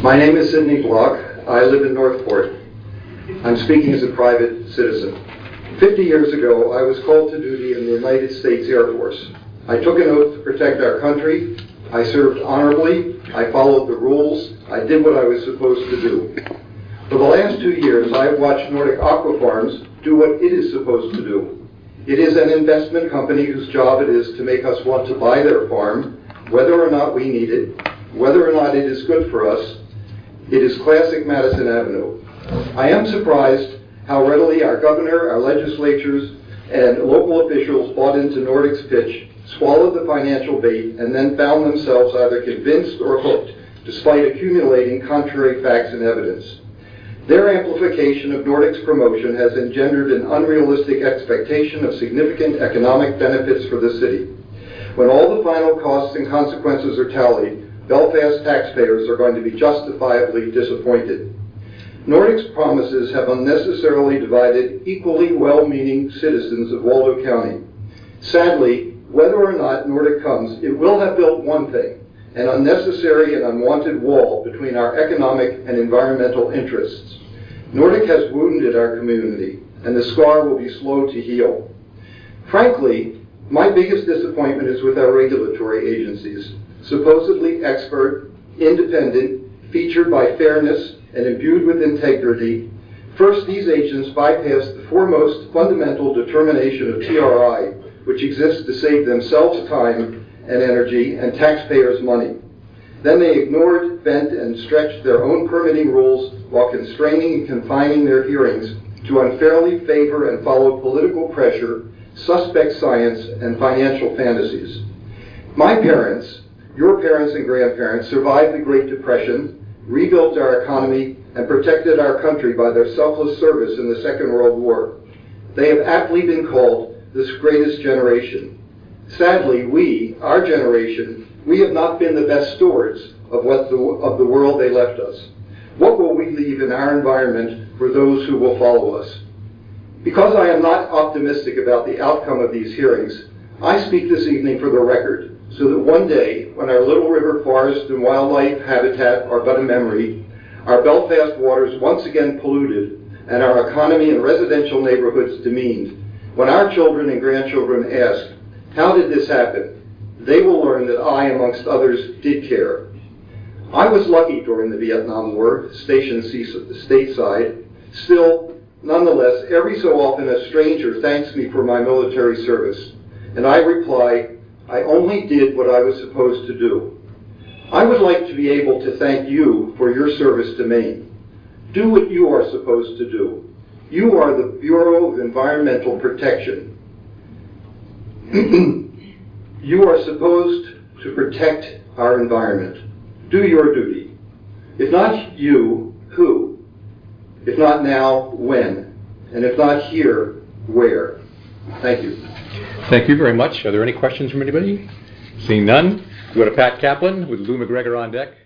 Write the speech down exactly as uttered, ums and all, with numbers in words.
My name is Sidney Block. I live in Northport. I'm speaking as a private citizen. Fifty years ago, I was called to duty in the United States Air Force. I took an oath to protect our country. I served honorably. I followed the rules. I did what I was supposed to do. For the last two years, I have watched Nordic Aqua Farms do what it is supposed to do. It is an investment company whose job it is to make us want to buy their farm, whether or not we need it, whether or not it is good for us. It is classic Madison Avenue. I am surprised how readily our governor, our legislatures, and local officials bought into Nordic's pitch, swallowed the financial bait, and then found themselves either convinced or hooked, despite accumulating contrary facts and evidence. Their amplification of Nordic's promotion has engendered an unrealistic expectation of significant economic benefits for the city. When all the final costs and consequences are tallied, Belfast taxpayers are going to be justifiably disappointed. Nordic's promises have unnecessarily divided equally well-meaning citizens of Waldo County. Sadly, whether or not Nordic comes, it will have built one thing: an unnecessary and unwanted wall between our economic and environmental interests. Nordic has wounded our community, and the scar will be slow to heal. Frankly, my biggest disappointment is with our regulatory agencies, supposedly expert, independent, featured by fairness, and imbued with integrity. First, these agents bypass the foremost fundamental determination of T R I, which exists to save themselves time and energy and taxpayers' money. Then they ignored, bent, and stretched their own permitting rules while constraining and confining their hearings to unfairly favor and follow political pressure, suspect science, and financial fantasies. My parents, your parents and grandparents, survived the Great Depression, rebuilt our economy, and protected our country by their selfless service in the Second World War. They have aptly been called this greatest generation. Sadly, we, our generation, we have not been the best stewards of, what the, of the world they left us. What will we leave in our environment for those who will follow us? Because I am not optimistic about the outcome of these hearings, I speak this evening for the record, so that one day, when our Little River forest and wildlife habitat are but a memory, our Belfast waters once again polluted, and our economy and residential neighborhoods demeaned, when our children and grandchildren ask, how did this happen? They will learn that I, amongst others, did care. I was lucky during the Vietnam War, stationed stateside. Still, nonetheless, every so often a stranger thanks me for my military service, and I reply, I only did what I was supposed to do. I would like to be able to thank you for your service to Maine. Do what you are supposed to do. You are the Bureau of Environmental Protection. You are supposed to protect our environment. Do your duty. If not you, who? If not now, when? And if not here, where? Thank you. Thank you very much. Are there any questions from anybody? Seeing none, we go to Pat Kaplan with Lou McGregor on deck.